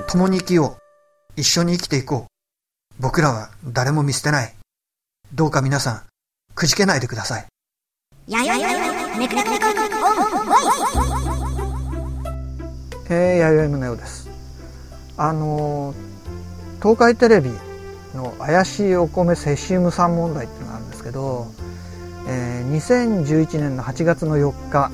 共に生きよう。一緒に生きていこう。僕らは誰も見捨てない。どうか皆さん、くじけないでください。 弥生宗男です。東海テレビの怪しいお米セシウム酸問題っていうのがあるんですけど、2011年の8月の4日、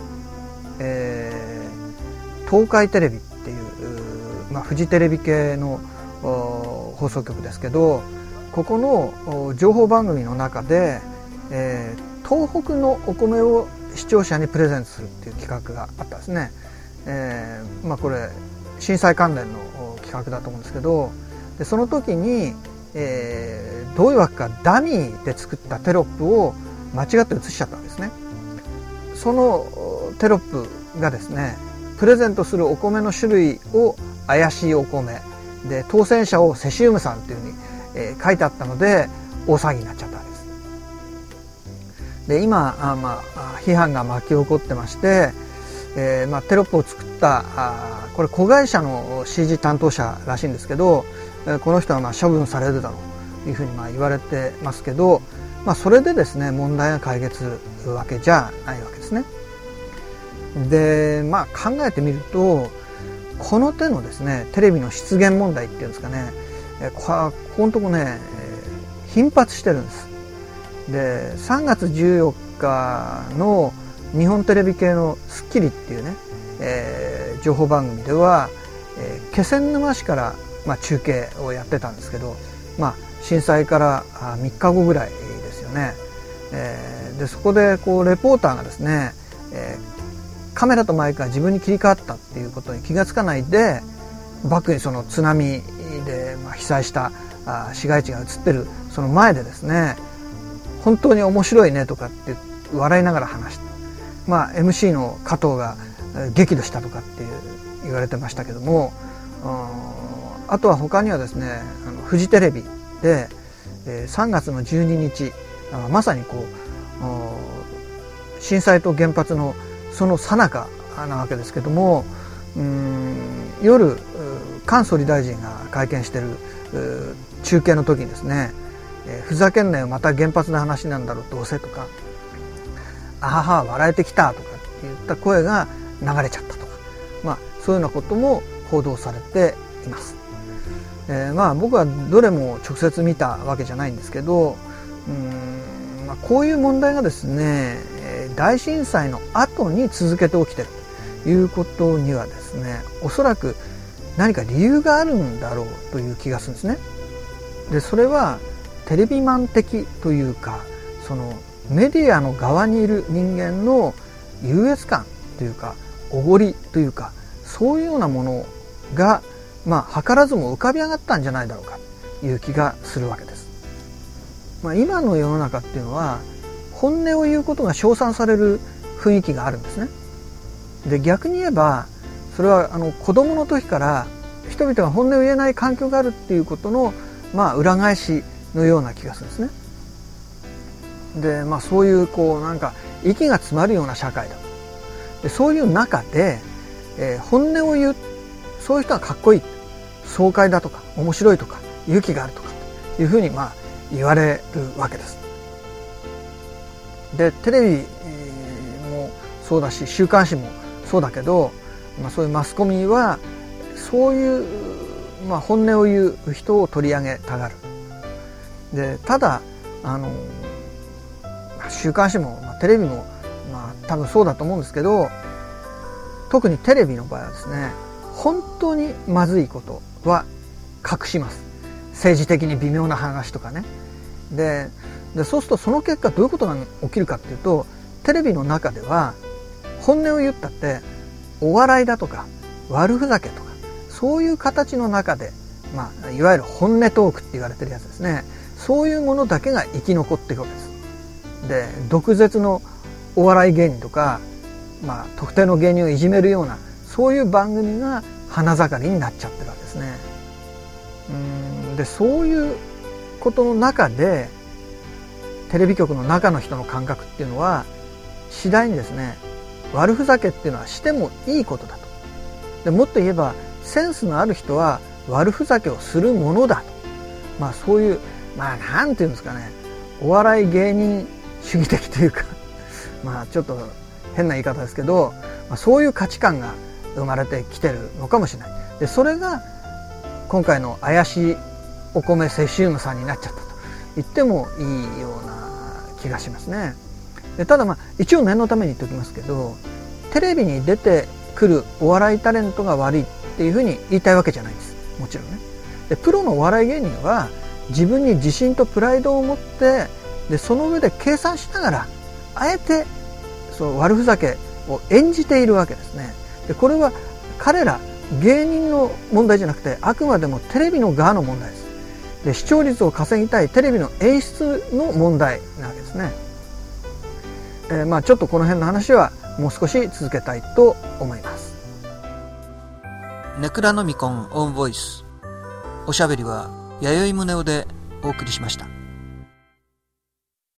東海テレビっていう、フジテレビ系の放送局ですけど、ここの情報番組の中で、東北のお米を視聴者にプレゼントするっていう企画があったんですね。これ震災関連の企画だと思うんですけど、でその時に、どういうわけかダミーで作ったテロップを間違って写しちゃったんですね。そのテロップがですね、プレゼントするお米の種類を怪しいお米で、当選者をセシウム酸っていうふうに、書いてあったので大騒ぎになっちゃったわけです。で今批判が巻き起こってまして、テロップを作ったこれ子会社の CG 担当者らしいんですけど、この人は処分されるだろうというふうに言われてますけど、それでですね問題が解決するわけじゃないわけですね。で考えてみると、この手のですねテレビの失言問題っていうんですかね、ここのとこね頻発してるんです。で3月14日の日本テレビ系のスッキリっていうね、情報番組では、気仙沼市から、中継をやってたんですけど、震災から3日後ぐらいですよね。でそこでレポーターがですね、カメラとマイクが自分に切り替わったっていうことに気がつかないで、バックにその津波で被災した市街地が映ってるその前でですね、本当に面白いねとかって笑いながら話して、MC の加藤が激怒したとかって言われてましたけども、あとは他にはですねフジテレビで3月の12日まさに震災と原発のその最中なわけですけども、夜菅総理大臣が会見してる中継の時にですね、ふざけんなよまた原発の話なんだろうどうせとか、あはは笑えてきたとかって言った声が流れちゃったとか、そういうようなことも報道されています。僕はどれも直接見たわけじゃないんですけど、こういう問題がですね大震災の後に続けて起きているということにはですね、おそらく何か理由があるんだろうという気がするんですね。でそれはテレビマン的というか、そのメディアの側にいる人間の優越感というかおごりというか、そういうようなものが図らずも浮かび上がったんじゃないだろうかという気がするわけです。今の世の中っていうのは本音を言うことが称賛される雰囲気があるんですね。で逆に言えばそれは子供の時から人々が本音を言えない環境があるっていうことの裏返しのような気がするんですね。でそういう息が詰まるような社会だ。でそういう中で、本音を言う、そういう人はかっこいい、爽快だとか面白いとか勇気があるとかいうふうに言われるわけです。でテレビもそうだし週刊誌もそうだけど、そういうマスコミはそういう、本音を言う人を取り上げたがる。でただ週刊誌も、テレビも、多分そうだと思うんですけど、特にテレビの場合はですね、本当にまずいことは隠します。政治的に微妙な話とかね。でそうするとその結果どういうことが起きるかっていうと、テレビの中では本音を言ったってお笑いだとか悪ふざけとかそういう形の中で、いわゆる本音トークって言われてるやつですね、そういうものだけが生き残っていくわけです。で毒舌のお笑い芸人とか、特定の芸人をいじめるようなそういう番組が花盛りになっちゃってるわけですね。でそういうことの中でテレビ局の中の人の感覚っていうのは次第にですね、悪ふざけっていうのはしてもいいことだと。でもっと言えばセンスのある人は悪ふざけをするものだと、そういうなんていうんですかね、お笑い芸人主義的というかちょっと変な言い方ですけど、そういう価値観が生まれてきてるのかもしれない。でそれが今回の怪しいお米セシウムさんになっちゃったと言ってもいいような気がしますね。でただ一応念のために言っておきますけど、テレビに出てくるお笑いタレントが悪いっていうふうに言いたいわけじゃないんです。もちろんね。でプロのお笑い芸人は自分に自信とプライドを持って、でその上で計算しながらあえてそう悪ふざけを演じているわけですね。でこれは彼ら芸人の問題じゃなくて、あくまでもテレビの側の問題です。で視聴率を稼ぎたいテレビの演出の問題なわけですね。ちょっとこの辺の話はもう少し続けたいと思います。 ネクラノミコンオンボイス、おしゃべりは弥生宗男でお送りしました。